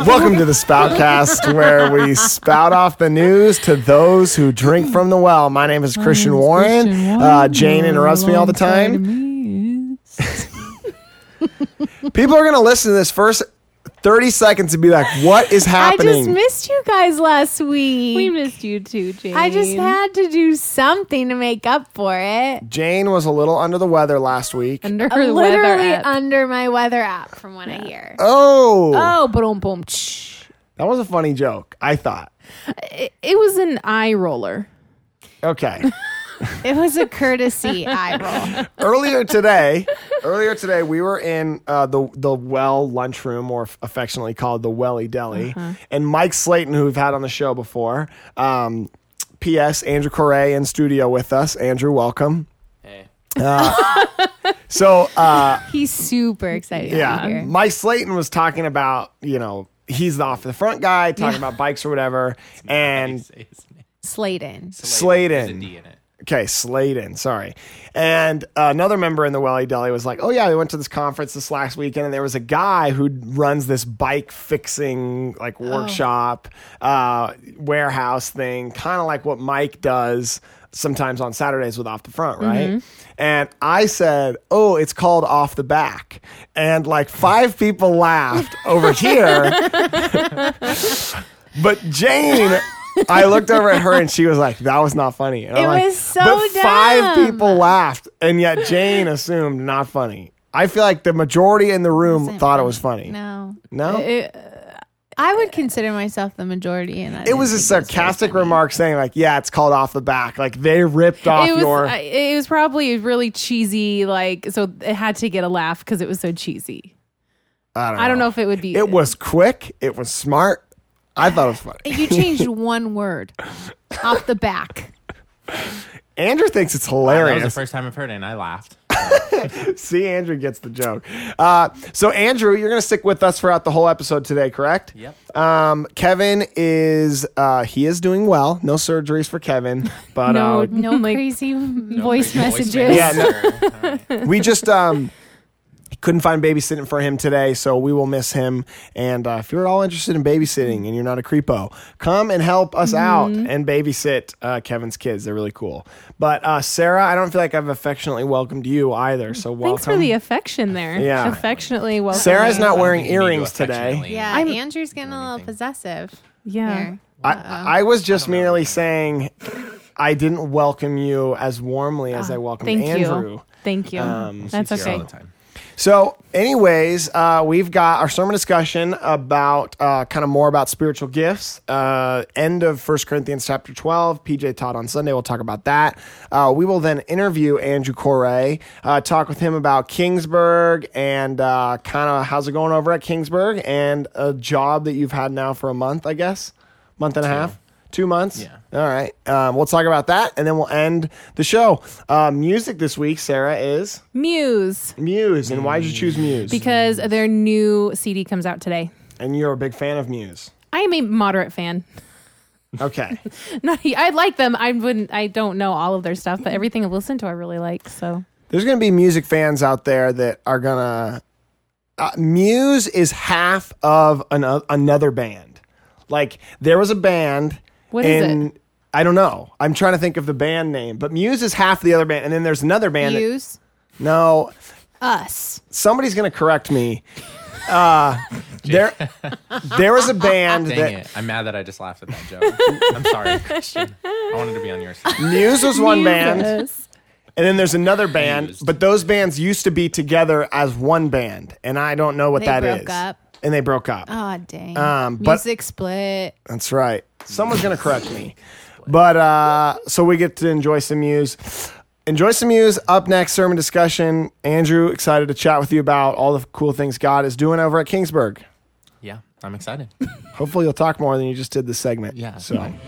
Welcome to the Spoutcast, where we spout off the news to those who drink from the well. My name is Christian Warren. Jane interrupts me all the time. People are going to listen to this first 30 seconds and be like, what is happening? I just missed you guys last week. We missed you too, Jane. I just had to do something to make up for it. Jane was a little under the weather last week. Under her Literally weather app. under my weather app from what I hear. Oh, boom, boom. that was a funny joke, I thought. It was an eye roller. Okay. It was a courtesy eye roll. Earlier today, we were in the Well lunchroom, or affectionately called the Welly Deli, and Mike Slayton, who we've had on the show before. P.S. Andrew Correa in studio with us. Andrew, welcome. Hey. He's super excited to be here. Mike Slayton was talking about, he's the off the front guy talking about bikes or whatever, and Sladen. Sladen. There's a D in it. Okay, Sladen, sorry. And another member in the Welly Deli was like, oh yeah, we went to this conference this last weekend, and there was a guy who runs this bike fixing workshop, warehouse thing, kind of like what Mike does sometimes on Saturdays with Off the Front, right? Mm-hmm. And I said, oh, it's called Off the Back. And 5 people laughed over here. But Jane... I looked over at her and she was like, that was not funny. And It I'm was so but dumb. 5 people laughed, and yet Jane assumed not funny. I feel like the majority in the room thought it was funny. No. No? I would consider myself the majority. And It was a sarcastic remark saying it's called Off the Back. They ripped off your... It was probably really cheesy, so it had to get a laugh because it was so cheesy. I don't know if it would be... It was quick. It was smart. I thought it was funny. You changed one word. Off the back. Andrew thinks it's That hilarious. was the first time I've heard it, and I laughed. See, Andrew gets the joke. So, Andrew, you're going to stick with us throughout the whole episode today, correct? Yep. Kevin is he is doing well. No surgeries for Kevin, but No crazy voice messages. Yeah, we just couldn't find babysitting for him today, so we will miss him. And if you're all interested in babysitting and you're not a creepo, come and help us out and babysit Kevin's kids. They're really cool. But Sarah, I don't feel like I've affectionately welcomed you either, so welcome. Thanks for the affection there. Yeah. Affectionately welcome. Sarah's not wearing You need to earrings today. affectionately- Yeah, I'm- Andrew's getting a little possessive. Yeah. Here. I was just merely saying I didn't welcome you as warmly as I welcomed Thank Andrew. you. Thank you. That's She's here all okay. the time. So, anyways, we've got our sermon discussion about kind of more about spiritual gifts. End of 1 Corinthians chapter 12. PJ taught on Sunday. We'll talk about that. We will then interview Andrew Correa, talk with him about Kingsburg and kind of how's it going over at Kingsburg, and a job that you've had now for a month, I guess. Month and a half? 2 months? Yeah. All right. We'll talk about that, and then we'll end the show. Music this week, Sarah, is Muse, Muse. And why did you choose Muse? because their new CD comes out today. And you're a big fan of Muse. I am a moderate fan. Okay. I like them. I don't know all of their stuff, but everything I've listened to, I really like. So There's going to be music fans out there that are going to... Muse is half of another band. There was a band... What is it? I don't know. I'm trying to think of the band name. But Muse is half the other band. And then there's another band. Use No. us. Somebody's going to correct me. There was a band Dang that... it. I'm mad that I just laughed at that joke. I'm sorry, Christian. I wanted to be on your side. Muse was one band. Muses. And then there's another band. Used. But those bands used to be together as one band. And I don't know what They that is. broke up. And they broke up. Oh, dang. But- Music split. That's right. Someone's going to correct me. But so we get to enjoy some Muse. Enjoy some Muse. Up next, sermon discussion. Andrew, excited to chat with you about all the cool things God is doing over at Kingsburg. Yeah, I'm excited. Hopefully you'll talk more than you just did this segment. Yeah. So. Fine.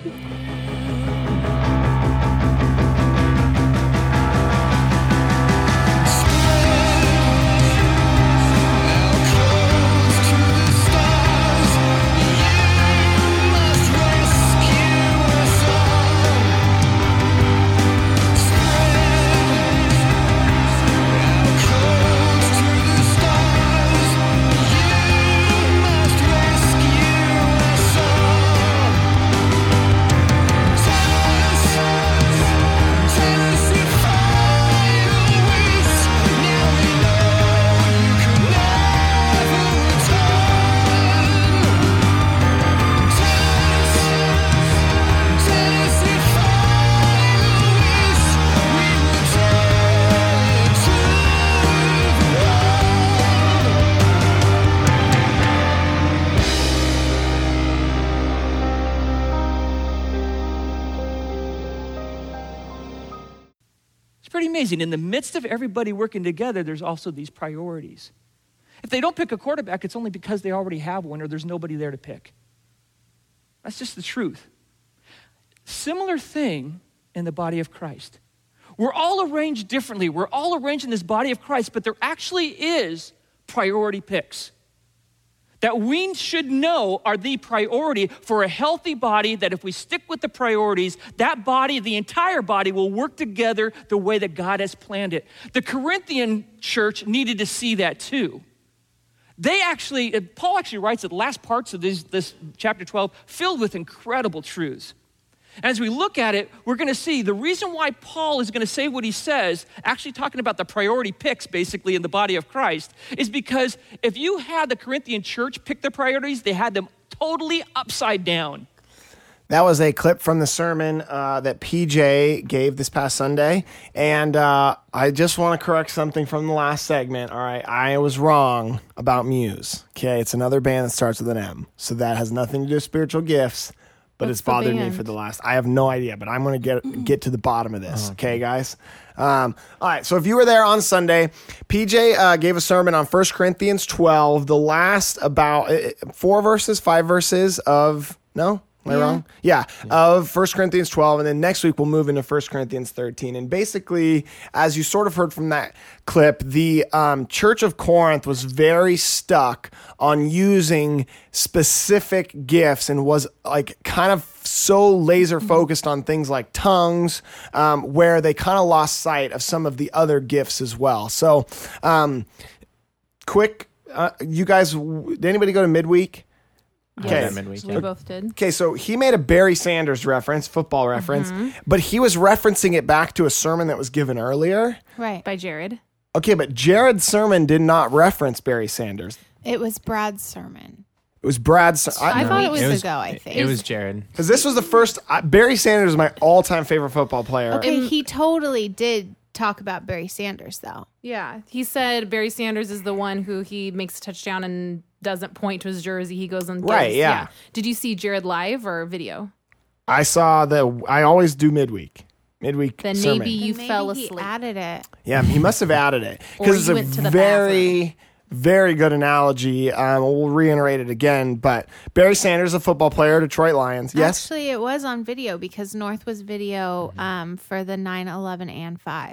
Rescue amazing. In the midst of everybody working together, there's also these priorities. If they don't pick a quarterback, it's only because they already have one or there's nobody there to pick. That's just the truth. Similar thing in the body of Christ. We're all arranged differently. We're all arranged in this body of Christ, but there actually is priority picks that we should know are the priority for a healthy body, that if we stick with the priorities, that body, the entire body, will work together the way that God has planned it. The Corinthian church needed to see that too. Paul actually writes that the last parts of this chapter 12 filled with incredible truths. And as we look at it, we're going to see the reason why Paul is going to say what he says, actually talking about the priority picks basically in the body of Christ, is because if you had the Corinthian church pick their priorities, they had them totally upside down. That was a clip from the sermon that PJ gave this past Sunday. And I just want to correct something from the last segment. All right, I was wrong about Muse. Okay, it's another band that starts with an M. So that has nothing to do with spiritual gifts. But it's bothered me for the last. I have no idea, but I'm going to get to the bottom of this. Okay, guys. All right. So if you were there on Sunday, PJ gave a sermon on 1 Corinthians 12, the last about 5 verses of Am I wrong? Yeah, of 1 Corinthians 12, and then next week we'll move into 1 Corinthians 13. And basically, as you sort of heard from that clip, the Church of Corinth was very stuck on using specific gifts and was like kind of so laser focused on things like tongues, where they kind of lost sight of some of the other gifts as well. So, quick, you guys, did anybody go to midweek? Yes, Okay. we both did. Okay, so he made a Barry Sanders reference, football reference, but he was referencing it back to a sermon that was given earlier. Right. By Jared. Okay, but Jared's sermon did not reference Barry Sanders. It was Brad's sermon. It was Brad's. I thought it was It was- ago, I think. It was Jared. Because this was the first. Barry Sanders is my all-time favorite football player. Okay, he totally did talk about Barry Sanders, though. Yeah. He said Barry Sanders is the one who he makes a touchdown and doesn't point to his jersey. He goes and Right, yeah. Did you see Jared live or video? I saw I always do midweek Then sermon. maybe you Maybe fell he asleep. added it. Yeah, he must have added it Or because you it's went to a the very, very good analogy. We'll reiterate it again, but Barry Sanders, a football player, Detroit Lions. Yes, Actually, it was on video because North was video for the 9/11 and 5.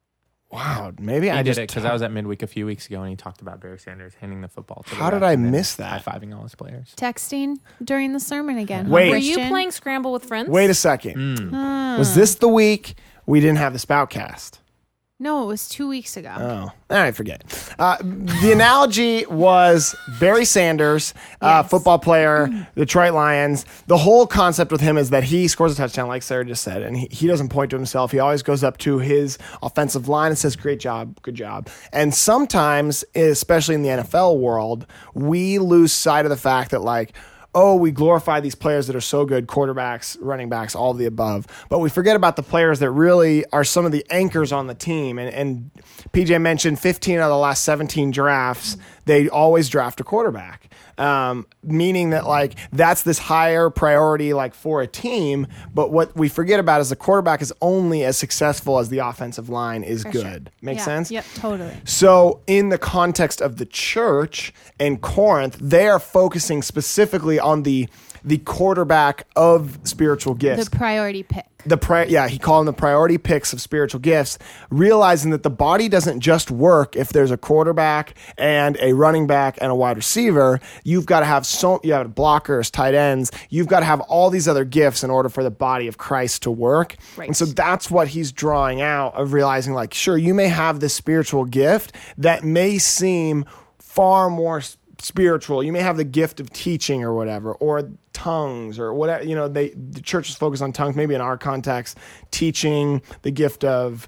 wow. Maybe I I did just it because I was at midweek a few weeks ago and he talked about Barry Sanders handing the football to the How did ref I and then miss that? high-fiving all his players. Texting during the sermon again. Wait. Were you Christian? playing Scramble with Friends? Wait a second. Was this the week we didn't have the Spoutcast? No, it was 2 weeks ago. Oh, all right, forget it. The analogy was Barry Sanders, football player, Detroit Lions. The whole concept with him is that he scores a touchdown, like Sarah just said, and he doesn't point to himself. He always goes up to his offensive line and says, "Great job, good job." And sometimes, especially in the NFL world, we lose sight of the fact that, like, oh, we glorify these players that are so good, quarterbacks, running backs, all of the above. But we forget about the players that really are some of the anchors on the team. And PJ mentioned 15 out of the last 17 drafts, they always draft a quarterback. Meaning that, like, that's this higher priority, like, for a team. But what we forget about is the quarterback is only as successful as the offensive line is good. Make Yeah. sense? Yep, totally. So in the context of the church in Corinth, they are focusing specifically on the quarterback of spiritual gifts. The priority pick. He called them the priority picks of spiritual gifts, realizing that the body doesn't just work if there's a quarterback and a running back and a wide receiver. You've got to have you have blockers, tight ends. You've got to have all these other gifts in order for the body of Christ to work. Right. And so that's what he's drawing out of realizing, like, sure, you may have this spiritual gift that may seem far more spiritual. You may have the gift of teaching or whatever, or tongues or whatever. You know, the church is focused on tongues. Maybe in our context, teaching, the gift of.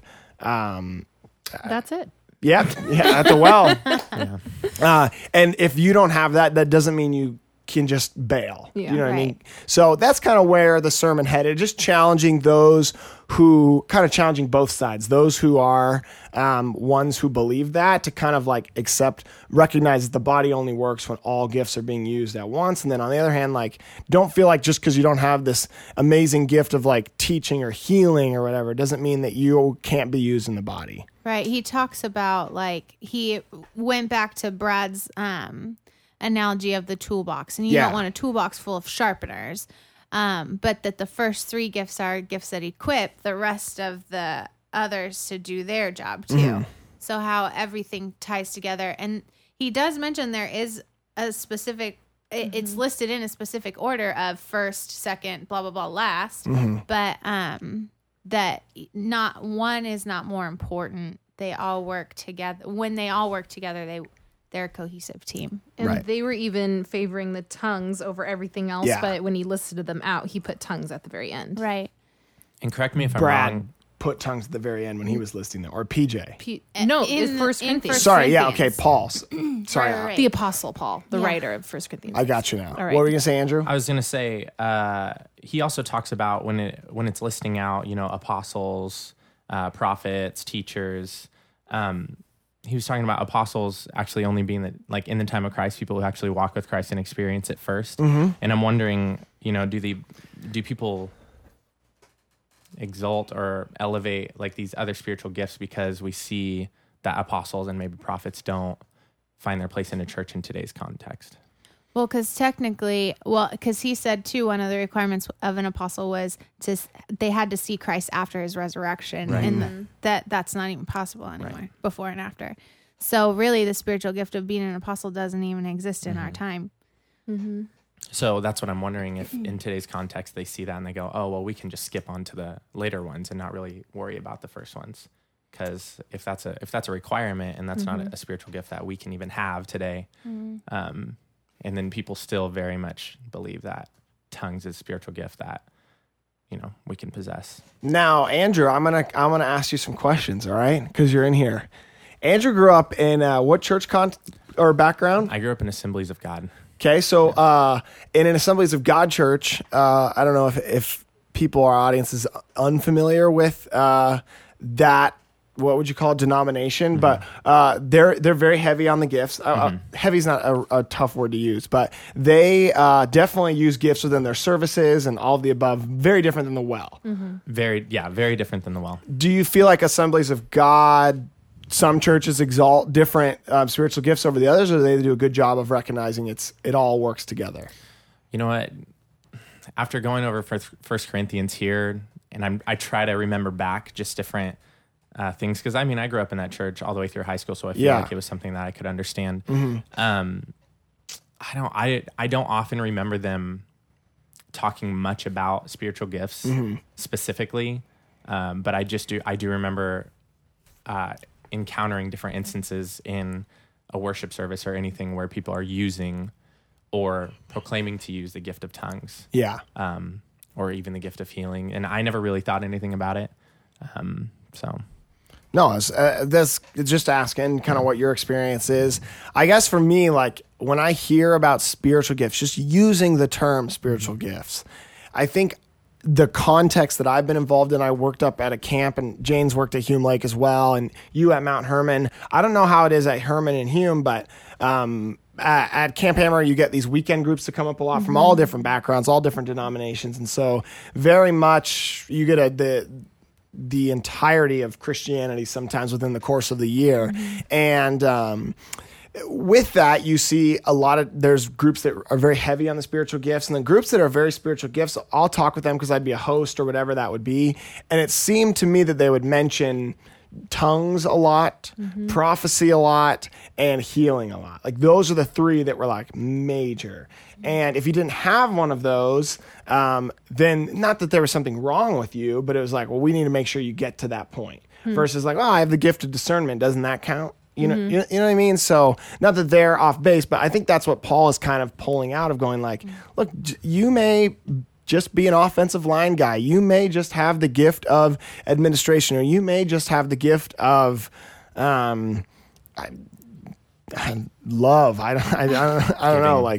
That's it. Yeah, at the well. And if you don't have that, that doesn't mean you can just bail. Yeah. You know what I mean? Right. So that's kind of where the sermon headed, just challenging those who kind of challenging both sides, those who are ones who believe that to kind of like recognize that the body only works when all gifts are being used at once. And then on the other hand, like, don't feel like just because you don't have this amazing gift of like teaching or healing or whatever, doesn't mean that you can't be used in the body. Right. He talks about, like, he went back to Brad's analogy of the toolbox, and you Yeah. don't want a toolbox full of sharpeners, but that the first 3 gifts are gifts that equip the rest of the others to do their job too. Mm-hmm. So how everything ties together. And he does mention there is a specific, it's listed in a specific order of first, second, blah, blah, blah, last, but that not one is not more important. They all work together. When they all work together, they're a cohesive team. And Right. they were even favoring the tongues over everything else. Yeah. But when he listed them out, he put tongues at the very end. Right. And correct me if I'm Brad wrong. put tongues at the very end when he was listing them, or PJ. No, In it's the- First in Corinthians. First Sorry, yeah, okay, Corinthians. Paul. Sorry, Right. The Apostle Paul, the Yeah. writer of First Corinthians. I got you now. All right. What were you gonna say, Andrew? I was going to say, he also talks about when it's listing out, apostles, prophets, teachers. He was talking about apostles actually only being like in the time of Christ, people who actually walk with Christ and experience it first. Mm-hmm. And I'm wondering, do people exalt or elevate like these other spiritual gifts because we see that apostles and maybe prophets don't find their place in a church in today's context? Well, because he said too, one of the requirements of an apostle was they had to see Christ after his resurrection, and that's not even possible anymore, before and after. So really, the spiritual gift of being an apostle doesn't even exist in our time. So that's what I'm wondering, if in today's context they see that and they go, oh, well, we can just skip on to the later ones and not really worry about the first ones. Because if that's a requirement and that's not a spiritual gift that we can even have today, and then people still very much believe that tongues is a spiritual gift that we can possess. Now, Andrew, I'm gonna ask you some questions, all right? Because you're in here. Andrew grew up in what church or background? I grew up in Assemblies of God. Okay, so in an Assemblies of God church, I don't know if people, our audience, is unfamiliar with that. What would you call it, denomination? But they're very heavy on the gifts. Heavy is not a tough word to use, but they definitely use gifts within their services and all of the above. Very different than the Well. Very different than the Well. Do you feel like Assemblies of God, some churches exalt different spiritual gifts over the others, or do they do a good job of recognizing it all works together? You know what? After going over First Corinthians here, and I try to remember back just different things, because I grew up in that church all the way through high school, so I feel like it was something that I could understand. I don't often remember them talking much about spiritual gifts specifically, but I do remember encountering different instances in a worship service or anything where people are using or proclaiming to use the gift of tongues, or even the gift of healing, and I never really thought anything about it. No, that's just asking kind of what your experience is. I guess for me, like when I hear about spiritual gifts, just using the term spiritual gifts, I think the context that I've been involved in, I worked up at a camp, and Jane's worked at Hume Lake as well, and you at Mount Herman. I don't know how it is at Herman and Hume, but at Camp Hammer, you get these weekend groups that come up a lot from all different backgrounds, all different denominations, and so very much you get the entirety of Christianity sometimes within the course of the year. And with that, you see there's groups that are very heavy on the spiritual gifts, and then groups that are very spiritual gifts, I'll talk with them because I'd be a host or whatever that would be. And it seemed to me that they would mention tongues a lot, prophecy a lot, and healing a lot. Like those are the 3 that were like major. And if you didn't have one of those, then not that there was something wrong with you, but it was like, well, we need to make sure you get to that point. Versus like, oh, I have the gift of discernment. Doesn't that count? You know what I mean? So not that they're off base, but I think that's what Paul is kind of pulling out of going like, look, you may just be an offensive line guy. You may just have the gift of administration, or you may just have the gift of love. I don't know, like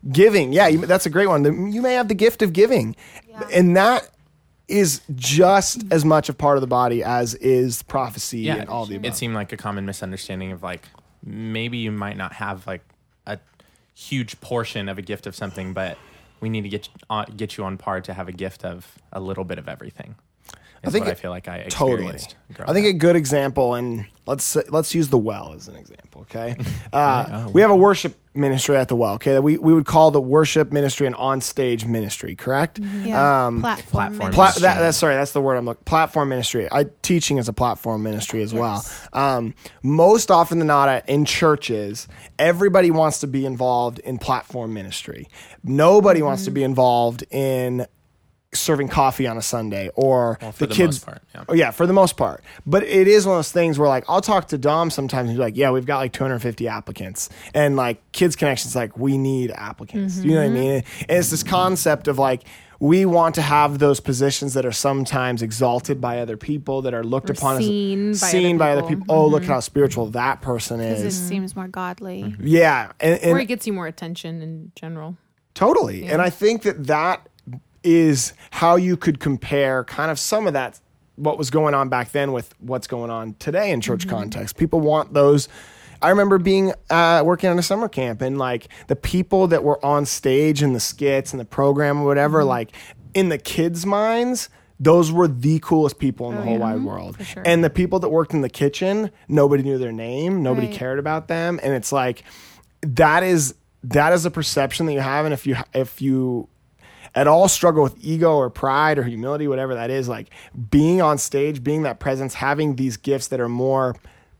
Giving. Yeah, that's a great one. You may have the gift of giving. And that is just as much a part of the body as is prophecy and all the above. It seemed like a common misunderstanding of like, maybe you might not have like a huge portion of a gift of something, but we need to get you on par to have a gift of a little bit of everything. I feel like I experienced. Totally. I think a good example, and let's use the well as an example, okay? We have a worship ministry at the well, okay? We would call the worship ministry an on-stage ministry, correct? Yeah. Platform ministry. That's the word I'm looking. Platform ministry. Teaching is a platform ministry as well. Most often than not, in churches, everybody wants to be involved in platform ministry. Nobody wants to be involved in serving coffee on a Sunday or for the kids. Most part, yeah. Oh, yeah, for the most part. But it is one of those things where like I'll talk to Dom sometimes and he's like, yeah, we've got like 250 applicants. And like Kids Connection's like, we need applicants. You know what I mean? And it's this concept of like, we want to have those positions that are sometimes exalted by other people, that are looked upon as seen by other people. Oh, look at how spiritual that person is. Because it seems more godly. Yeah. And or it gets you more attention in general. Totally. Yeah. And I think that is how you could compare kind of some of that, what was going on back then with what's going on today in church context. People want those. I remember being working on a summer camp, and like the people that were on stage in the skits and the program or whatever, like in the kids' minds, those were the coolest people in the whole wide world. For sure. And the people that worked in the kitchen, nobody knew their name, nobody cared about them, and it's like that is a perception that you have, and if you at all struggle with ego or pride or humility, whatever that is, like being on stage, being that presence, having these gifts that are more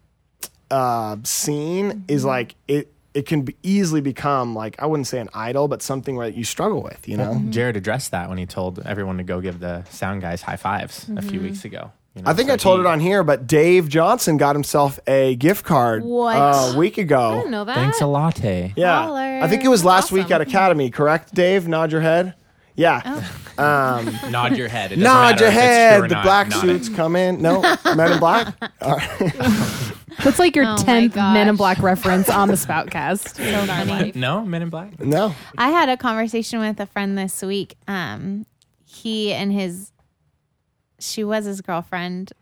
seen is like it can easily become like, I wouldn't say an idol, but something that you struggle with, you know? Jared addressed that when he told everyone to go give the sound guys high fives a few weeks ago. You know, I think I told it on here, but Dave Johnson got himself a gift card a week ago. I didn't know that. Thanks a latte. Yeah. Baller. I think it was last week at Academy, correct, Dave? Nod your head. Yeah. Nod your head. It doesn't Nod matter your if it's head. true or The not. black Nod suits it. come in. No, Men in Black. That's like your Oh my 10th Men in gosh. Black reference on the Spoutcast in our life. No, Men in Black? No. I had a conversation with a friend this week. He and she was his girlfriend.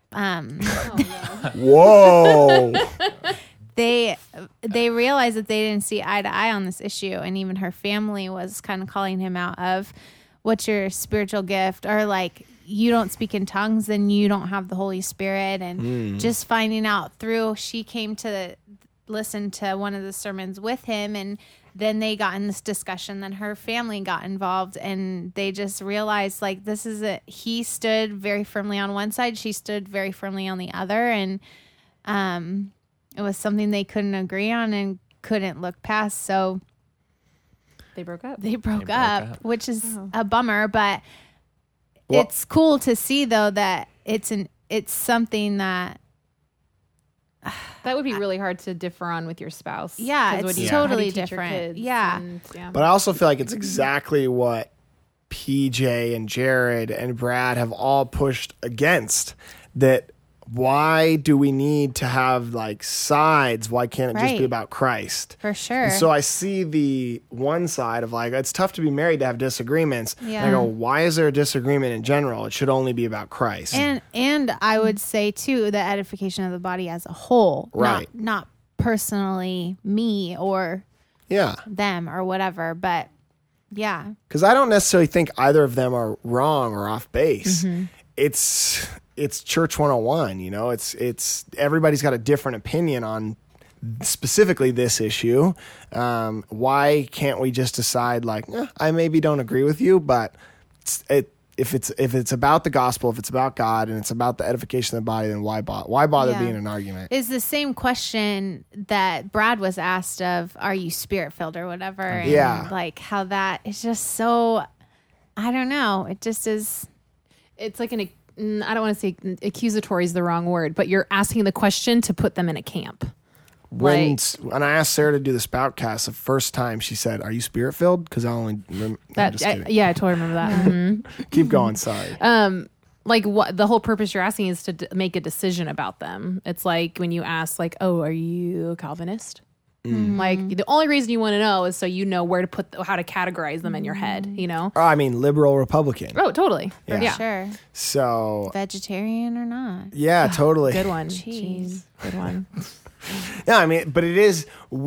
Whoa. They realized that they didn't see eye to eye on this issue, and even her family was kind of calling him out of, what's your spiritual gift? Or like, you don't speak in tongues, then you don't have the Holy Spirit. And just finding out she came to listen to one of the sermons with him, and then they got in this discussion. Then her family got involved, and they just realized like, this is it. He stood very firmly on one side, she stood very firmly on the other, and it was something they couldn't agree on and couldn't look past. So They broke up. they broke up, which is a bummer, but it's cool to see though that it's something that That would be really hard to differ on with your spouse. Yeah, 'Cause it's how do totally you teach your different. kids Yeah. But I also feel like it's exactly what PJ and Jared and Brad have all pushed against. That why do we need to have like sides? Why can't it just be Right. about Christ? for sure. And so I see the one side of like, it's tough to be married to have disagreements. Yeah. And I go, why is there a disagreement in general? It should only be about Christ. And I would say too, the edification of the body as a whole, Right. not personally me or yeah. them or whatever, but yeah. Because I don't necessarily think either of them are wrong or off base. Mm-hmm. It's church 101, you know, it's everybody's got a different opinion on specifically this issue. Why can't we just decide like, I maybe don't agree with you, but if it's about the gospel, if it's about God and it's about the edification of the body, then why bother Yeah. being an argument? It's the same question that Brad was asked of, are you spirit filled or whatever? And Yeah. like how that is just so, I don't know. It just is. It's like I don't want to say accusatory is the wrong word, but you're asking the question to put them in a camp. When I asked Sarah to do the Spoutcast the first time, she said, "Are you spirit filled?" Because I only That just kidding. yeah, I totally remember that. Mhm. Keep going. Sorry. Like what the whole purpose you're asking is to make a decision about them. It's like when you ask, like, "Oh, are you a Calvinist?" Like the only reason you want to know is so you know where to put how to categorize them in your head, you know? Oh, I mean, liberal, Republican. Oh, totally. Yeah. Yeah. Sure. So, Vegetarian or not. yeah, totally. Good one. Jeez. Good one. Yeah, I mean, but it is,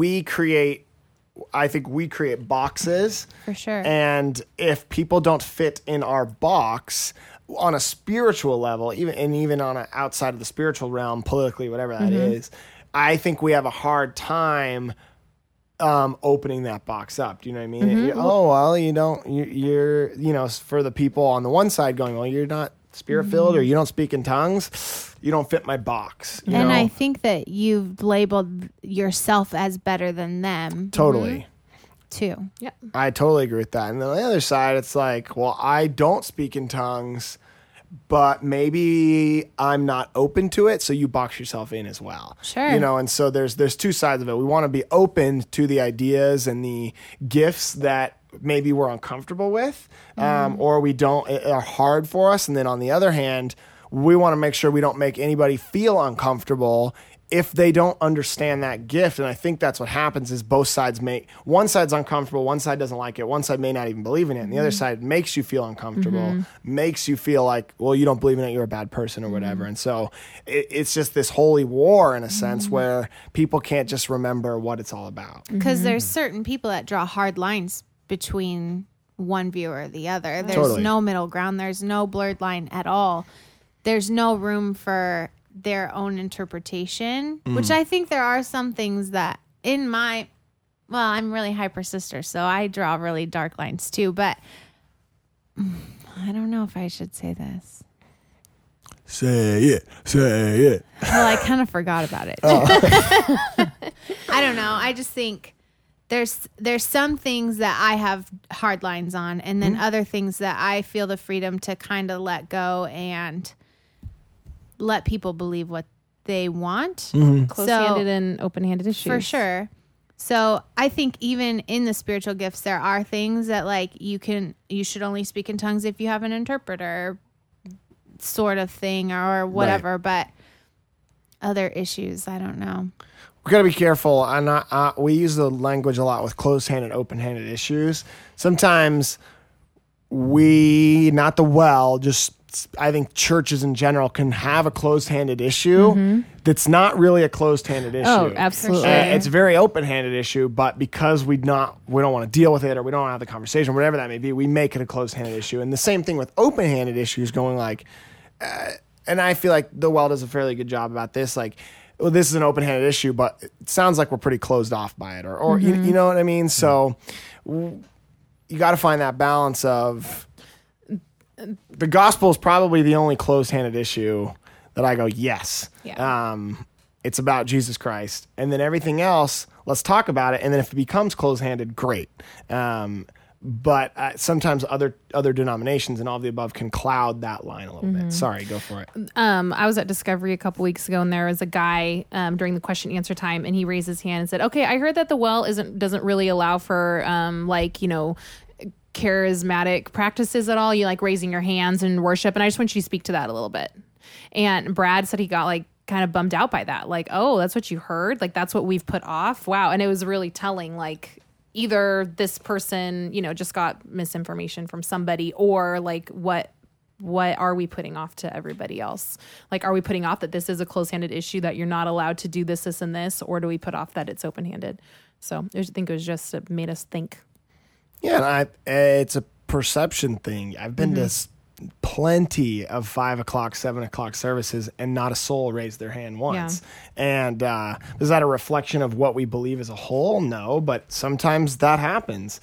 I think we create boxes. For sure. And if people don't fit in our box on a spiritual level, even on a, outside of the spiritual realm, politically, whatever that is, I think we have a hard time opening that box up. Do you know what I mean? Oh, well, you're, for the people on the one side going, well, you're not spirit filled or you don't speak in tongues, you don't fit my box. You and know? I think that you've labeled yourself as better than them Totally. too. Yeah. I totally agree with that. And then on the other side, it's like, well, I don't speak in tongues, but maybe I'm not open to it, so you box yourself in as well. Sure. And so there's two sides of it. We want to be open to the ideas and the gifts that maybe we're uncomfortable with, or we don't are hard for us. And then on the other hand, we want to make sure we don't make anybody feel uncomfortable if they don't understand that gift. And I think that's what happens is both sides one side's uncomfortable, one side doesn't like it, one side may not even believe in it, and the other side makes you feel uncomfortable, makes you feel like, well, you don't believe in it, you're a bad person or whatever. And so it's just this holy war in a sense where people can't just remember what it's all about. Because there's certain people that draw hard lines between one view or the other. There's Totally. no middle ground. There's no blurred line at all. There's no room for their own interpretation, which I think there are some things that I'm really hyper sister, so I draw really dark lines too, but I don't know if I should say this. Say it. Well, I kind of forgot about it. I don't know. I just think there's some things that I have hard lines on, and then other things that I feel the freedom to kind of let go and let people believe what they want. Close-handed and open-handed issues. For sure. So I think even in the spiritual gifts, there are things that like you should only speak in tongues if you have an interpreter sort of thing or whatever. Right. But other issues, I don't know. We got to be careful. We use the language a lot with closed-handed, open-handed issues. Sometimes I think churches in general can have a closed-handed issue that's not really a closed-handed issue. Oh, absolutely. It's a very open-handed issue, but because we don't want to deal with it or we don't want to have the conversation, whatever that may be, we make it a closed-handed issue. And the same thing with open-handed issues going like, and I feel like the Well does a fairly good job about this, like, well, this is an open-handed issue, but it sounds like we're pretty closed off by it, or you know what I mean? So you got to find that balance of the gospel is probably the only closed-handed issue that I go, yes. Yeah. It's about Jesus Christ. And then everything else, let's talk about it. And then if it becomes closed-handed, great. But sometimes other denominations and all of the above can cloud that line a little bit. Sorry, go for it. I was at Discovery a couple weeks ago, and there was a guy during the question answer time, and he raised his hand and said, "Okay, I heard that the Well doesn't really allow for charismatic practices at all. You like raising your hands and worship, and I just want you to speak to that a little bit." And Brad said he got like kind of bummed out by that, like, "Oh, that's what you heard? Like that's what we've put off? Wow!" And it was really telling, like. Either this person, just got misinformation from somebody, or like what are we putting off to everybody else? Like, are we putting off that this is a closed-handed issue, that you're not allowed to do this, and this, or do we put off that it's open-handed? So I think it was just it made us think. Yeah, and it's a perception thing. I've been to plenty of 5 o'clock, 7 o'clock services, and not a soul raised their hand once. And is that a reflection of what we believe as a whole? No, but sometimes that happens.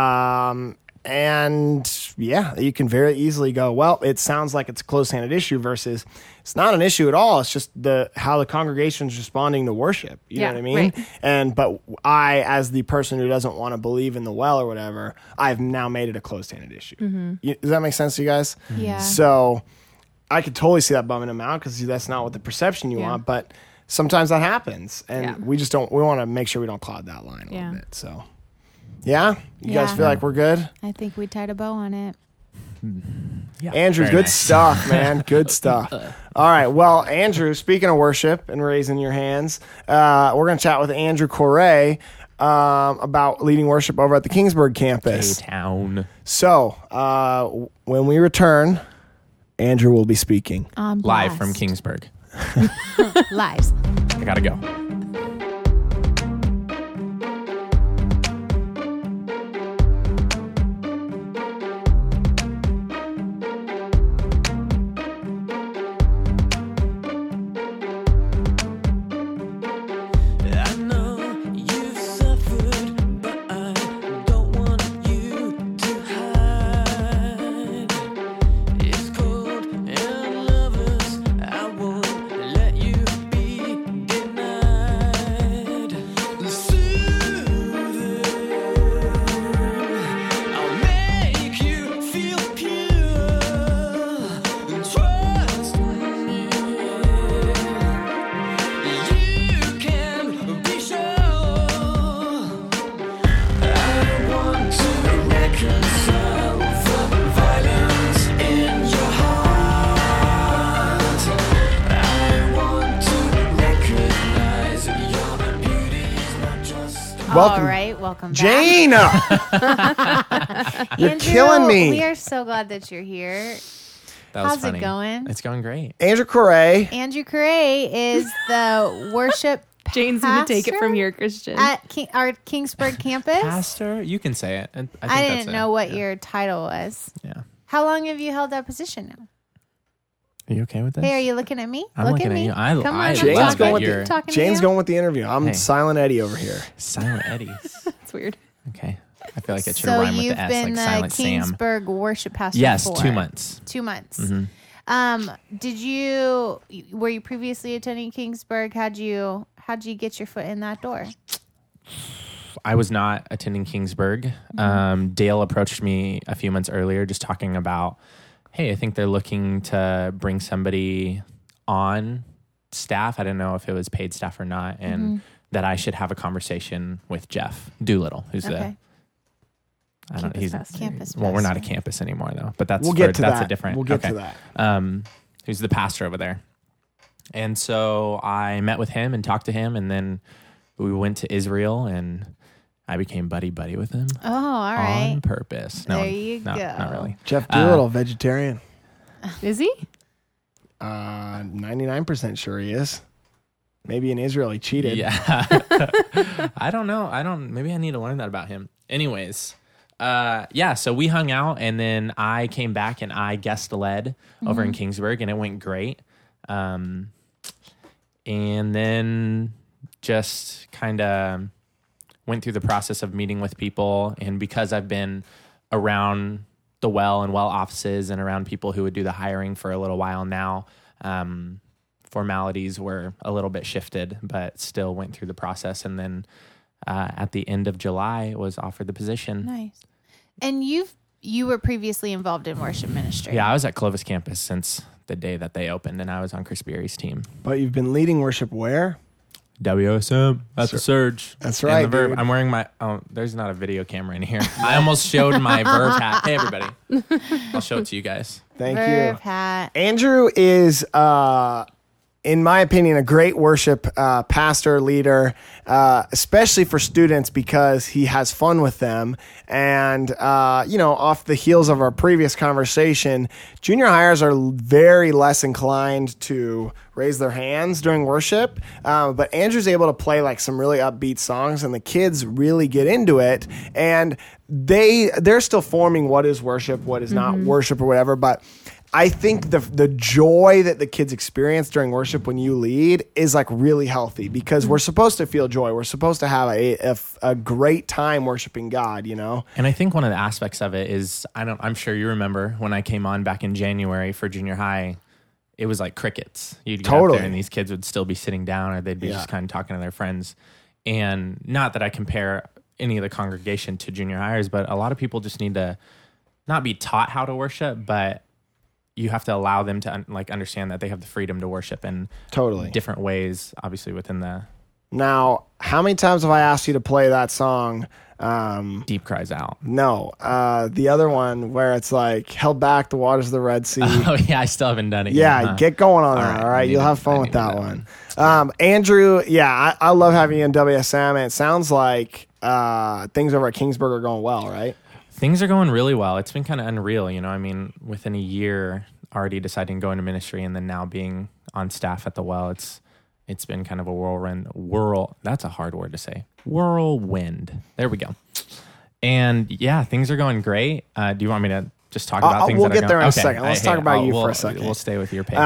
And yeah, you can very easily go, well, it sounds like it's a close-handed issue versus it's not an issue at all. It's just how the congregation is responding to worship. You know what I mean? Right. But I, as the person who doesn't want to believe in the Well or whatever, I've now made it a closed-handed issue. Does that make sense to you guys? Yeah. So I could totally see that bumming them out because that's not what the perception you want. But sometimes that happens, and we want to make sure we don't cloud that line a little bit. So. Yeah? You guys feel like we're good? I think we tied a bow on it. Yeah, Andrew, very good nice. stuff, man. Good stuff. All right. Well, Andrew, speaking of worship and raising your hands, we're going to chat with Andrew Correa about leading worship over at the Kingsburg campus. K-Town. So when we return, Andrew will be speaking. Live from Kingsburg. Lives. I gotta go. I know you've suffered, but I don't want you to hide. It's cold and lovers, I won't let you be denied. Soothing, I'll make you feel pure. Trust me. You can be sure. I want to reconcile the violence in your heart. I want to recognize your beauty's not just Welcome. All right, welcome back. Jana! You're Andrew, killing me. We are so glad that you're here. That was How's it funny. going? It's going great. Andrew Correa. Andrew Correa is the worship Jane's going to take it pastor from here, Christian. at our Kingsburg campus. Pastor, you can say it. And I think didn't that's know it. what Yeah. your title was. Yeah. How long have you held that position now? Are you okay with this? Hey, are you looking at me? I'm Look looking at at me. you. Come on, I I'm Jane's love going that with you're talking to Jane's you. going with the interview. I'm Hey. Silent Eddie over here. Silent Eddies. That's weird. Okay. I feel like it should So rhyme with you've the S, been like the Silent Sam. Kingsburg worship pastor Yes, for 2 months. 2 months. Mm-hmm. Were you previously attending Kingsburg? How'd you get your foot in that door? I was not attending Kingsburg. Dale approached me a few months earlier just talking about, hey, I think they're looking to bring somebody on staff. I didn't know if it was paid staff or not. And that I should have a conversation with Jeff Doolittle, who's Okay. I don't. He's Campus well, we're not a pastor. campus anymore though. But that's We'll get to that's that. a different. We'll get okay. to that. Who's the pastor over there. And so I met with him and talked to him, and then we went to Israel, and I became buddy with him Oh, all right. on purpose. No, There you no, go. not really. Jeff Doolittle, vegetarian. Is he? 99% sure he is. Maybe in Israel he cheated. Yeah. I don't know. Maybe I need to learn that about him. Anyways, yeah, so we hung out, and then I came back and I guest led over in Kingsburg, and it went great. And then just kind of went through the process of meeting with people. And because I've been around the well and well offices and around people who would do the hiring for a little while now, formalities were a little bit shifted, but still went through the process. And then at the end of July was offered the position. Nice. And you were previously involved in worship ministry. Yeah, I was at Clovis campus since the day that they opened, and I was on Chris Beery's team. But you've been leading worship where? WSM at the Surge. That's And right, the Verve. dude. I'm wearing my. Oh, there's not a video camera in here. I almost showed my Verve hat. Hey, everybody. I'll show it to you guys. Thank Verve you. hat. Andrew is, in my opinion, a great worship pastor, leader, especially for students because he has fun with them. And, off the heels of our previous conversation, junior hires are very less inclined to raise their hands during worship. But Andrew's able to play like some really upbeat songs, and the kids really get into it. And they're still forming what is worship, what is not worship or whatever. But I think the joy that the kids experience during worship when you lead is like really healthy because we're supposed to feel joy. We're supposed to have a great time worshiping God, you know? And I think one of the aspects of it is, I'm sure you remember when I came on back in January for junior high, it was like crickets. You'd get up Totally. there and these kids would still be sitting down, or they'd be just kind of talking to their friends. And not that I compare any of the congregation to junior hires, but a lot of people just need to not be taught how to worship, but you have to allow them to understand that they have the freedom to worship in Totally. different ways, obviously within the Now, how many times have I asked you to play that song? Deep cries out. No, the other one where it's like held back the waters of the Red Sea. Oh yeah, I still haven't done it. Yeah, yet, huh? get going on All that. right, All I right, need you'll to- have fun I with need to that do one. Andrew, yeah, I love having you in WSM, and it sounds like things over at Kingsburg are going well, right? Things are going really well. It's been kind of unreal, you know. I mean, within a year, already deciding to go into ministry, and then now being on staff at the Well, it's been kind of a whirlwind. That's a hard word to say. Whirlwind. There we go. And yeah, things are going great. Do you want me to just talk about things? We'll that get are there going? in a Okay. second. Let's talk about you for a second. We'll stay with your pace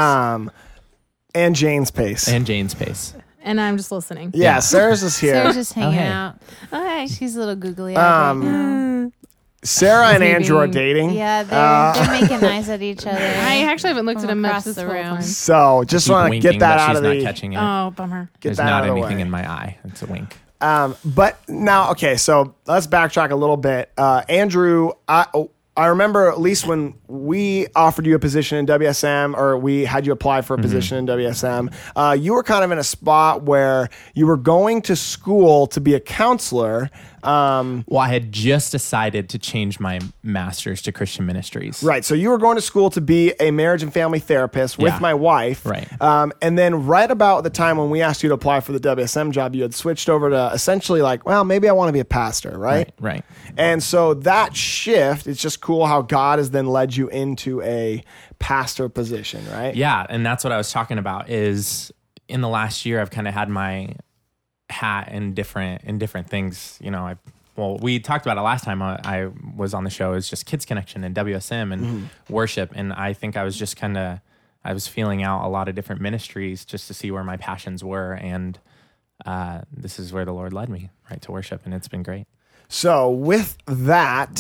And Jane's pace. and Jane's pace. And I'm just listening. yeah, Sarah's just here. Sarah's just hanging hey. out. Hi. She's a little googly eyed right now. Sarah and Maybe. Andrew are dating. Yeah, they're making eyes at each other. I actually haven't looked From at him much across this the whole room. time. So just Keep want to winking, get that but out she's of not the catching it. Oh, bummer. get There's that not out of the anything way. in my eye. It's a wink. But now, okay, so let's backtrack a little bit. Andrew, I remember at least when we offered you a position in WSM, or we had you apply for a position in WSM, you were kind of in a spot where you were going to school to be a counselor. Well, I had just decided to change my master's to Christian Ministries. Right. So you were going to school to be a marriage and family therapist with Yeah. my wife. Right. And then right about the time when we asked you to apply for the WSM job, you had switched over to essentially like, well, maybe I want to be a pastor, right? Right. And so that shift, it's just cool how God has then led you into a pastor position, right? Yeah, and that's what I was talking about. Is in the last year, I've kind of had my hat in different things. You know, we talked about it last time I was on the show. It's just Kids Connection and WSM and worship, and I think I was just I was feeling out a lot of different ministries just to see where my passions were, and this is where the Lord led me, right, to worship, and it's been great. So with that,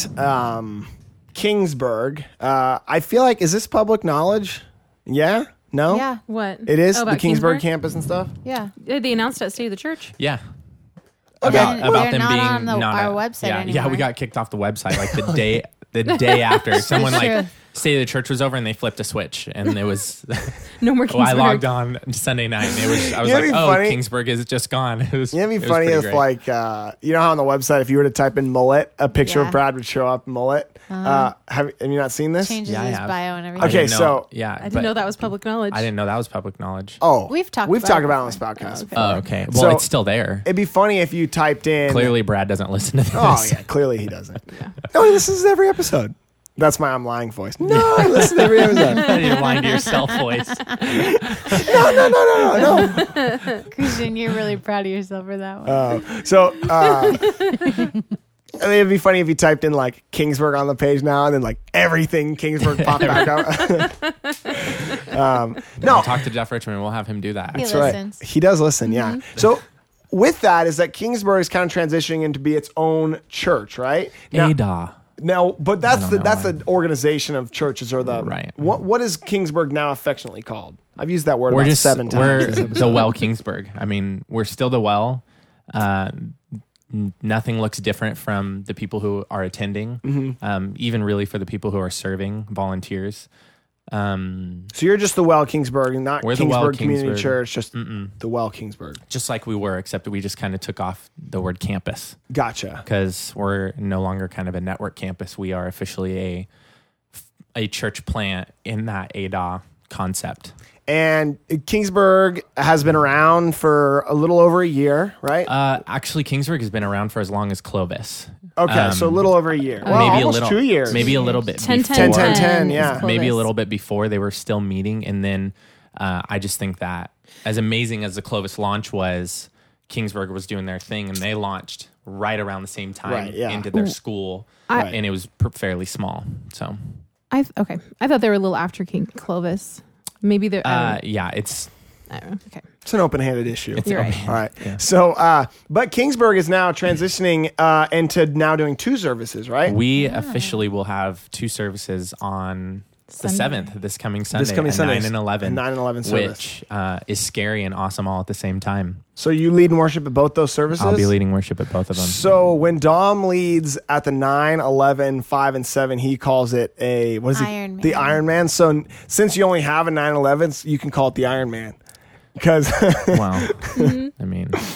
Kingsburg, I feel like, is this public knowledge? Yeah? No? Yeah, What? It is? Oh, The about Kingsburg campus and stuff? yeah. They announced at State of the Church. Yeah. Okay. About They're them not being on not our website yeah, anymore. Yeah, we got kicked off the website like the day after. Someone True. like State of the Church was over and they flipped a switch and it was No more well, I Kingsburg. logged on Sunday night and I was You know like, what'd be oh, funny? Kingsburg is just gone. It was, You know, it'd it be was funny pretty if, great. like, you know how on the website, if you were to type in mullet, a picture Yeah. of Brad would show up, mullet. Have you not seen this? Changes Yeah, I his have. bio and I everything. Okay, didn't know- so- yeah, I didn't know that was public knowledge. I didn't know that was public knowledge. Oh, We've talked about about it it on this before. podcast. Oh, okay. Well, So- it's still there. It'd be funny if you typed in. Clearly, Brad doesn't listen to this. Oh, yeah, clearly he doesn't. No, he listens to every episode. That's my I'm lying voice. No, I listen to every episode. You're lying to yourself, voice. No. Christian, you're really proud of yourself for that one. So, I mean, it'd be funny if you typed in like Kingsburg on the page now and then like everything Kingsburg popped back up. No, Talk to Jeff Richmond. We'll have him do that. He that's right. listens. He does listen, yeah. So, with that, is that Kingsburg is kind of transitioning into be its own church, right? Ada. Now, but that's don't know the organization of churches or the Right. What is Kingsburg now affectionately called? I've used that word We're about just 7 times. We're the Well Kingsburg. I mean, we're still the Well. Nothing looks different from the people who are attending. Even really for the people who are serving, volunteers. So you're just the Well Kingsburg, and not We're the Well Kingsburg Community Kingsburg. Church, just the Well Kingsburg. Just like we were, except that we just kind of took off the word campus Gotcha. because we're no longer kind of a network campus. We are officially a church plant in that ADA concept. And Kingsburg has been around for a little over a year, right? Actually, Kingsburg has been around for as long as Clovis. Okay, so a little over a year. Well, maybe almost a little, 2 years. Maybe a little bit 10, before. 10, 10, 10, yeah. is Maybe a Clovis. little bit before they were still meeting. And then I just think that as amazing as the Clovis launch was, Kingsburg was doing their thing and they launched right around the same time Right, yeah. into their school. I- and it was fairly small. So, I thought they were a little after King Clovis. Maybe they're. yeah, it's I don't know. Okay. It's an open-handed issue. You're right. All right. So, but Kingsburg is now transitioning into now doing 2 services, right? we officially will have 2 services on the Sunday. 7th, this coming Sunday. coming a Sunday, 9 and 11. a 9 and 11 service. Which is scary and awesome all at the same time. So you lead and worship at both those services? I'll be leading worship at both of them. So when Dom leads at the 9, 11, 5, and 7, he calls it a, what is it? Iron The Man. Iron Man. So since you only have a 9, 11, you can call it the Iron Man. Because Wow. Mm-hmm. I mean,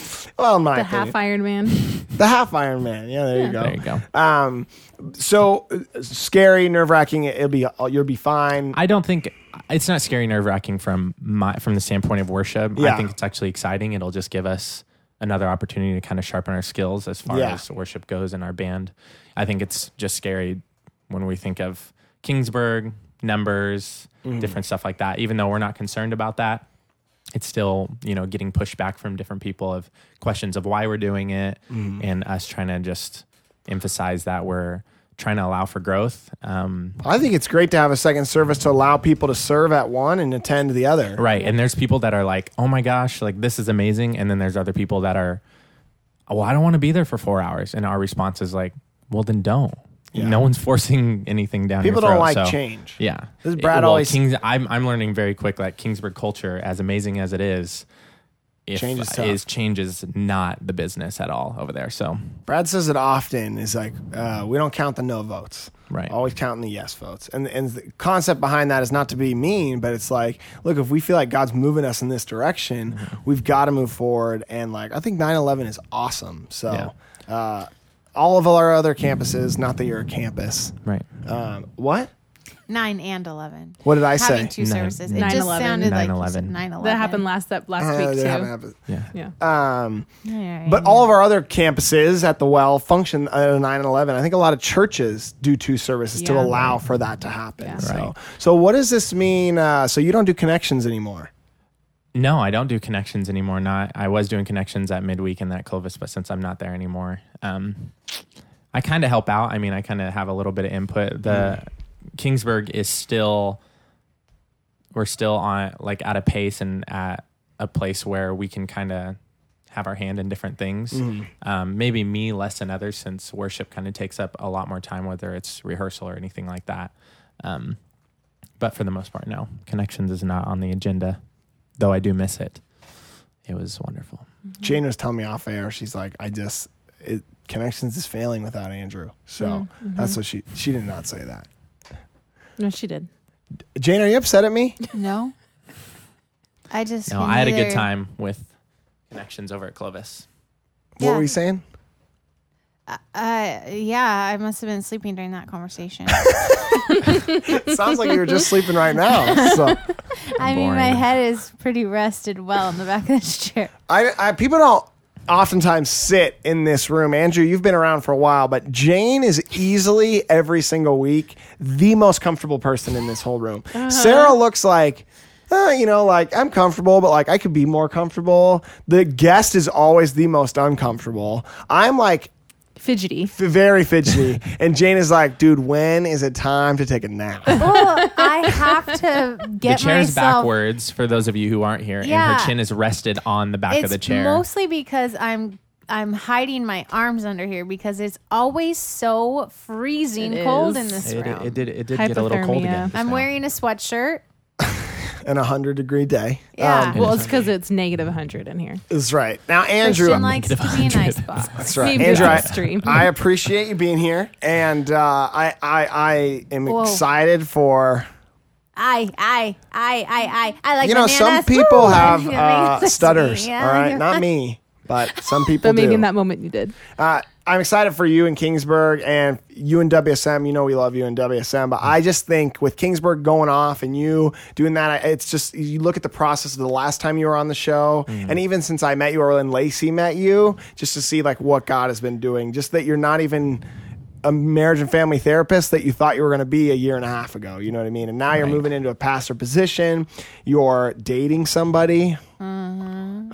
Well, in my The opinion. half Iron Man. The half Iron Man. Yeah, there you go. There you go. So scary, nerve wracking. You'll be fine. I don't think it's not scary, nerve wracking from the standpoint of worship. Yeah. I think it's actually exciting. It'll just give us another opportunity to kind of sharpen our skills as far Yeah. as worship goes in our band. I think it's just scary when we think of Kingsburg, numbers, different stuff like that. Even though we're not concerned about that, it's still, getting pushback from different people of questions of why we're doing it, and us trying to just emphasize that we're trying to allow for growth. I think it's great to have a second service to allow people to serve at one and attend the other. Right. And there's people that are like, oh my gosh, like this is amazing. And then there's other people that are, well, I don't want to be there for 4 hours. And our response is like, well, then don't. Yeah. No one's forcing anything down People your don't throat. like So, change. Yeah. This is Brad always- I'm learning very quick that Kingsburg culture, as amazing as it is, Change is tough. change is not the business at all over there. So, Brad says it often. Is like we don't count the no votes. Right. Always counting the yes votes. And the concept behind that is not to be mean, but it's like, look, if we feel like God's moving us in this direction, we've got to move forward. And like, I think 9/11 is awesome. So, all of our other campuses, not that you're a campus. right. What? 9 and 11. What did I Having say? 2 services. It 9/11. just sounded like 9/11. 9/11. That happened last week They too. haven't happened. Yeah. Yeah. Yeah, But all of our other campuses at the Well function 9/11. I think a lot of churches do 2 services to Yeah. allow for that to happen. Yeah. So what does this mean? So you don't do connections anymore? No, I don't do connections anymore. I was doing connections at midweek and at Clovis, but since I'm not there anymore, I kind of help out. I mean, I kind of have a little bit of input. The Kingsburg is we're still on like at a pace and at a place where we can kind of have our hand in different things. Maybe me less than others, since worship kind of takes up a lot more time, whether it's rehearsal or anything like that. But for the most part, no, connections is not on the agenda, though I do miss it. It was wonderful. Jane was telling me off air. She's like, connections is failing without Andrew. So that's what she did not say that. No, she did. Jane, are you upset at me? No. I just. No, can I had a good either- time with connections over at Clovis. What Yeah. were you saying? Yeah, I must have been sleeping during that conversation. It sounds like you were just sleeping right now. So I mean, my Boring. head is pretty rested well in the back of this chair. I people don't oftentimes sit in this room. Andrew, you've been around for a while, but Jane is easily every single week the most comfortable person in this whole room. Sarah looks like, like I'm comfortable, but like I could be more comfortable. The guest is always the most uncomfortable. I'm like Fidgety. very fidgety, and Jane is like, dude, when is it time to take a nap? Well, I have to get The chair is myself. backwards for those of you who aren't here, and Yeah. her chin is rested on the back It's of the chair. mostly because I'm hiding my arms under here because it's always so freezing It cold is. in this room. It did get a little cold Hypothermia. again. I'm so. wearing a sweatshirt. And 100-degree day. Yeah. Well, it's because it's negative 100 in here. That's right. Now, Andrew, Christian likes to be in ice box. that's right. Maybe Andrew, it's extreme. I appreciate you being here, and I am Whoa. excited for. I like Some bananas. people Woo! have It makes us stutters. sweet. All right, not me, but some people But maybe do. in that moment you did. I'm excited for you in Kingsburg and you in WSM. You know we love you in WSM, but I just think with Kingsburg going off and you doing that, it's just you look at the process of the last time you were on the show, and even since I met you or when Lacey met you, just to see like what God has been doing. Just that you're not even a marriage and family therapist that you thought you were going to be a year and a half ago. You know what I mean? And now you're moving into a pastor position. You're dating somebody. And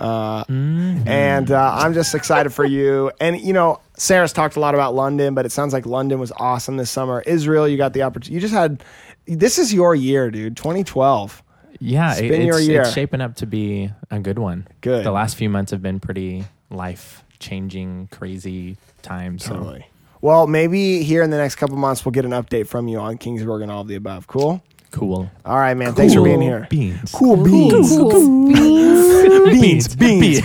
I'm just excited for you. And, Sarah's talked a lot about London, but it sounds like London was awesome this summer. Israel, you got the opportunity. This is your year, dude, 2012. Yeah, It's been your year. it's shaping up to be a good one. Good. The last few months have been pretty life-changing, crazy times. So. Totally. Well, maybe here in the next couple months, we'll get an update from you on Kingsburg and all of the above. Cool? Cool. All right, man. Thanks for being here. Beans. Cool beans. Cool beans. Beans.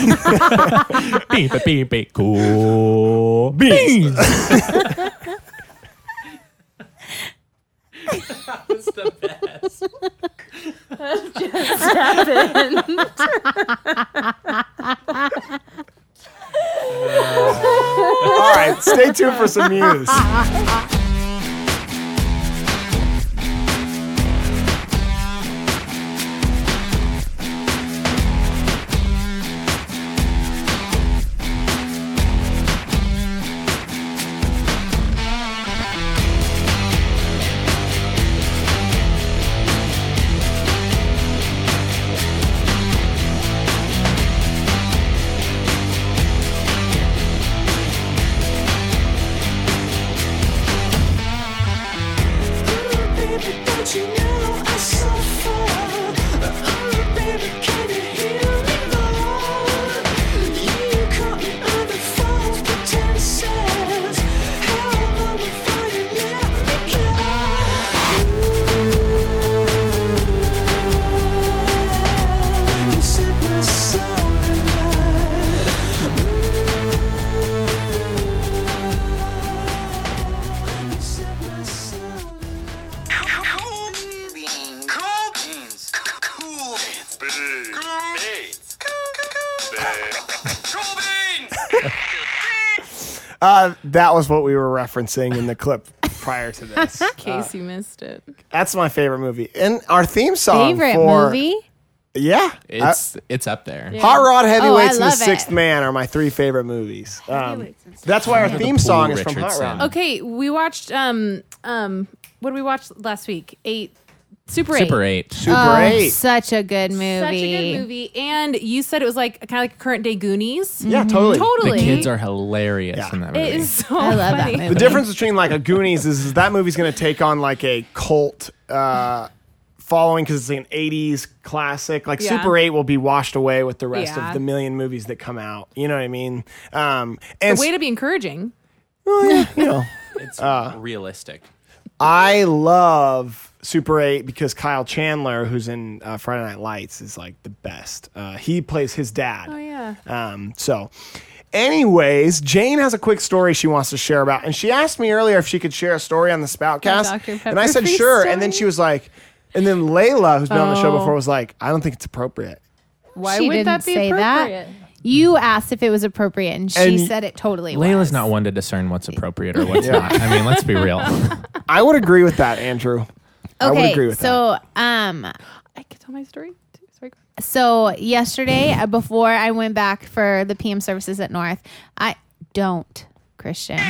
Beans. Cool beans. That's the best. Stay tuned for some news. Baby, don't you know I suffer? Oh, baby, can you hear me, Lord? You caught me under false pretenses. How long before you let me go? You set my soul alight. You set my soul Cool beans. Cool beans. Cool beans. Cool beans. That was what we were referencing in the clip prior to this. In case you missed it. That's my favorite movie. And our theme song Favorite for movie? Yeah. It's up there. Hot Rod, Heavyweights, and The love Sixth it. Man are my three favorite movies. That's why our The theme Pool song is from Hot Richardson. Rod. Okay, we watched what did we watch last week? Super 8. Super 8. Super 8. Such a good movie. Such a good movie. And you said it was like kind of like a current day Goonies. Yeah, totally. Totally. The kids are hilarious Yeah. in that movie. It is so I love that funny. movie. The difference between like a Goonies is that movie's going to take on like a cult following because it's an 80s classic. Like Yeah. Super 8 will be washed away with the rest Yeah. of the million movies that come out. You know what I mean? And Way to be encouraging. you know, It's realistic. I love Super 8 because Kyle Chandler, who's in Friday Night Lights, is like the best. He plays his dad. Oh yeah. So, anyways, Jane has a quick story she wants to share about, and she asked me earlier if she could share a story on the Spoutcast, Dr. Pepper and I said Free sure. story? And then she was like, and then Layla, who's been on the show Oh. before, was like, I don't think it's appropriate. Why She would didn't that be say appropriate? that. You asked if it was appropriate, and she And said it totally was. Layla's not one to discern what's appropriate or what's not. I mean, let's be real. I would agree with that, Andrew. I would Okay, agree with that. so I can tell my story. Sorry. So yesterday, before I went back for the PM services at North, Christian.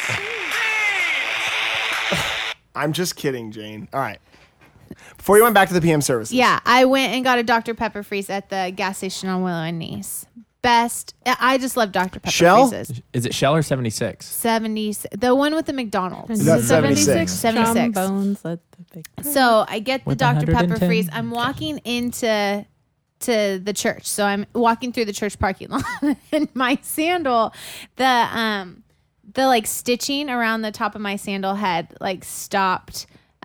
I'm just kidding, Jane. All right. Before you went back to the PM services. Yeah, I went and got a Dr. Pepper freeze at the gas station on Willow and Nice. Best. I just love Dr. Pepper Shell? freezes. Is it Shell or 76? 70s, the one with the McDonald's. That's 76. 76. Trombones, let the big So I get the With Dr. Pepper 110. freeze. I'm walking into the church. So I'm walking through the church parking lot, and my sandal, the like stitching around the top of my sandal had like stopped,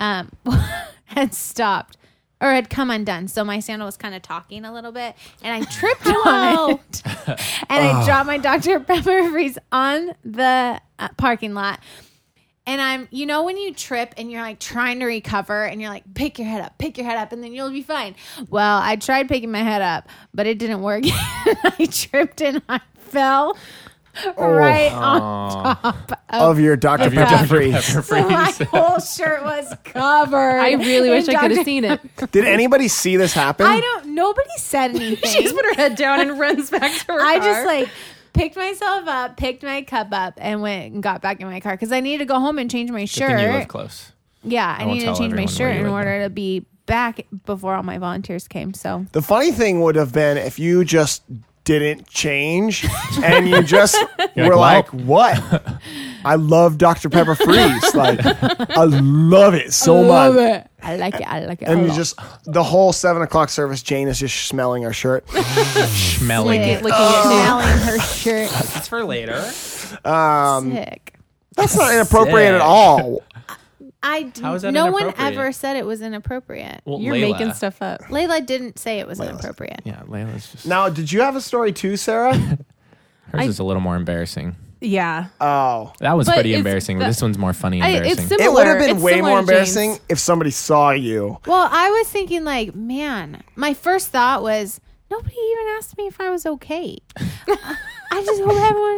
had stopped or had come undone. So my sandal was kind of talking a little bit, and I tripped on it, and I dropped my Dr. Pepper freeze on the parking lot. And I'm, you know, when you trip and you're like trying to recover and you're like, pick your head up, and then you'll be fine. Well, I tried picking my head up, but it didn't work. I tripped and I fell right on top Of your Dr. Of your Pepper Dr. freeze. So my whole shirt was covered. I really wish in I could have Dr. seen it. Did anybody see this happen? Nobody said anything. She just put her head down and runs back to her I car. just like picked myself up, picked my cup up, and went and got back in my car because I needed to go home and change my Good shirt. thing you live close. Yeah, I won't needed to tell change my everyone shirt where you in live order to be back before all my volunteers came. So The funny thing would have been if you just didn't change and you just were like, what? I love Dr. Pepper freeze. Like, I love it so much. I like it. I like it. And a you lot. just, the whole 7 o'clock service, Jane is just smelling her shirt. Smelling Sick. it. Licking it too. smelling her shirt. It's for later. Sick. That's not inappropriate Sick. at all. How is that No one inappropriate? ever said it was inappropriate. Well, You're Layla. making stuff up. Layla didn't say it was inappropriate. Yeah, Layla's just. Now, did you have a story too, Sarah? Hers is a little more embarrassing. Yeah. Oh. That was But pretty it's embarrassing. But the- this one's more funny and It's embarrassing. similar. It would have been It's way similar more to embarrassing Jane's. if somebody saw you. Well, I was thinking like, man, my first thought was nobody even asked me if I was okay. I just hope everyone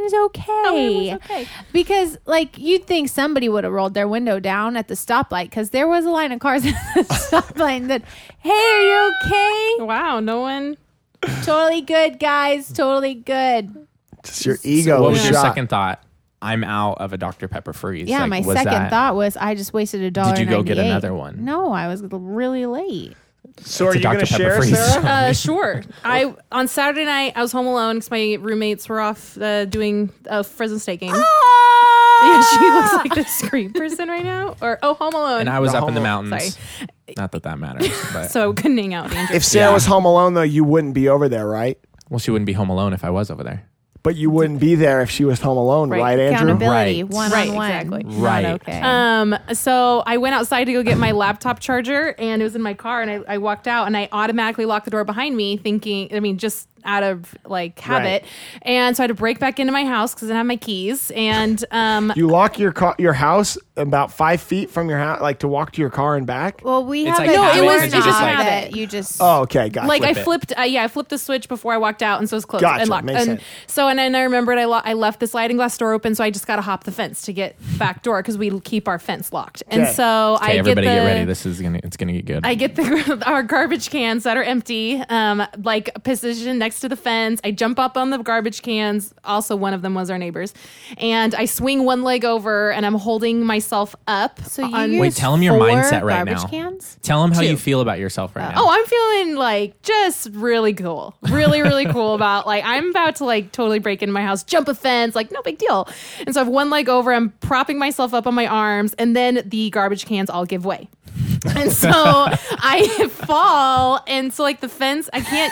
Everyone's okay. Everyone's okay. Because, like, you'd think somebody would have rolled their window down at the stoplight because there was a line of cars at the stoplight and said, hey, are you okay? Wow, no one. Totally good, guys. Totally good. Just your ego What was was your shot. second thought? I'm out of a Dr. Pepper freeze. Yeah, Like, my was second that- thought was I just wasted $1.98. Did you go get another one? No, I was really late. So are It's a you going to Dr. Pepper share, freeze. Sarah? Sure. On Saturday night, I was home alone because my roommates were off doing a Frozen State game. Yeah, she looks like the Scream person right now. Or Home Alone. And I was The up in the Home Alone. mountains. Not that that matters, but so I couldn't hang out with Andrew. If Sarah Yeah. was home alone, though, you wouldn't be over there, right? well, she wouldn't be home alone if I was over there. But you wouldn't be there if she was home alone, Right. right, Andrew? Accountability, Right. one-on-one. exactly. Not Right. okay. So I went outside to go get my laptop charger, and it was in my car, and I walked out, and I automatically locked the door behind me, just out of like habit. Right. And so I had to break back into my house because I didn't have my keys. And You lock your house about 5 feet from your house, like to walk to your car and back? Well, we It's have like a habit, it was door just knob habit. that you just. Oh, okay, got like it. I flipped the switch before I walked out, and so it was closed Gotcha, and locked. makes And sense. so, and then I remembered I left the sliding glass door open, so I just got to hop the fence to get back door because we keep our fence locked. And Okay. so Okay, I everybody get get ready. It's gonna get good. I get our garbage cans that are empty, like positioned next to the fence. I jump up on the garbage cans. Also, one of them was our neighbor's, and I swing one leg over, and I'm holding myself up. So you on- use Wait, tell him your 4 mindset right garbage now. cans? Tell them how Two. you feel about yourself right now. Oh, I'm feeling like just really cool. Really, really cool about like I'm about to like totally break into my house, jump a fence, like no big deal. And so I have one leg over, I'm propping myself up on my arms, and then the garbage cans all give way. And so I fall, and so like the fence,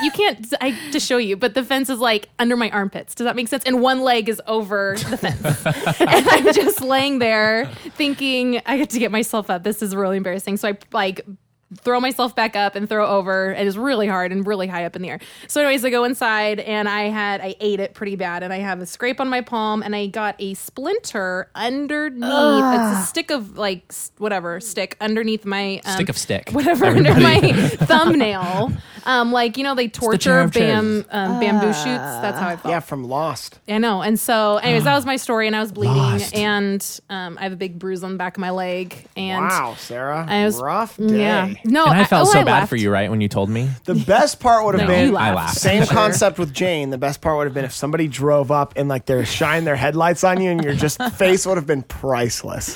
to show you, but the fence is like under my armpits. Does that make sense? And one leg is over the fence. And I'm just laying there thinking, I get to get myself up. This is really embarrassing. So I like throw myself back up and throw over. It is really hard and really high up in the air. So anyways, I go inside and I ate it pretty bad, and I have a scrape on my palm, and I got a splinter underneath. It's a stick of like stick underneath my Stick of stick. whatever under my thumbnail. Like they torture bamboo shoots. That's how I felt. Yeah, from Lost. I know. And so, anyways, that was my story, and I was bleeding, Lost. and I have a big bruise on the back of my leg. And Wow, Sarah. I was Rough day. yeah, no, And I felt so bad laughed. for you, right, when you told me. The best part would have No, been you laughed. I laughed. same Sure. concept with Jane. The best part would have been if somebody drove up and like they shine their headlights on you, and your just face would have been priceless.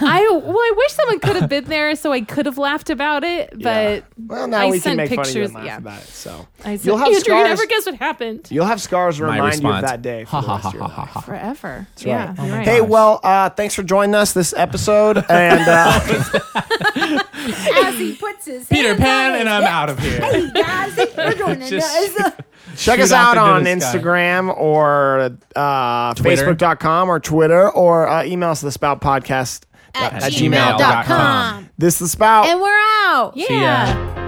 I wish someone could have been there so I could have laughed about it, but Well, now I we can sent make fun of you pictures. and laugh Yeah, about it. So I said, you'll have Andrew, you scars. never guess what happened. You'll have scars to My remind you of response. that day. For Ha the ha rest ha of your ha life. ha ha. Forever. That's Yeah, right. you're right. Hey, well, thanks for joining us this episode, and As he puts his Peter hands Pan, on and his I'm hip. out of here. Hey guys, we're joining Just- us. check Shoot us off out into on the sky. Instagram or Twitter. Facebook.com or Twitter, or email us thespoutpodcast At gmail.com. gmail.com. This is The Spout. And we're out. Yeah. See ya.